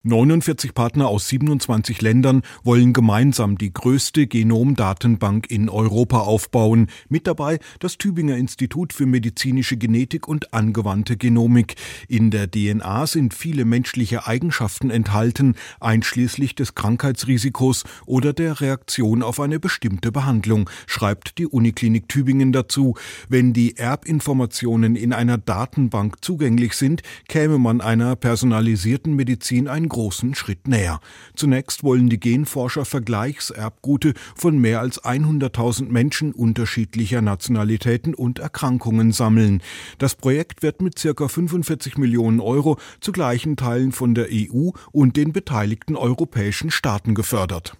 49 Partner aus 27 Ländern wollen gemeinsam die größte Genomdatenbank in Europa aufbauen. Mit dabei das Tübinger Institut für medizinische Genetik und angewandte Genomik. In der DNA sind viele menschliche Eigenschaften enthalten, einschließlich des Krankheitsrisikos oder der Reaktion auf eine bestimmte Behandlung, schreibt die Uniklinik Tübingen dazu. Wenn die Erbinformationen in einer Datenbank zugänglich sind, käme man einer personalisierten Medizin einen großen Schritt näher. Zunächst wollen die Genforscher Vergleichserbgute von mehr als 100.000 Menschen unterschiedlicher Nationalitäten und Erkrankungen sammeln. Das Projekt wird mit ca. 45 Millionen Euro zu gleichen Teilen von der EU und den beteiligten europäischen Staaten gefördert.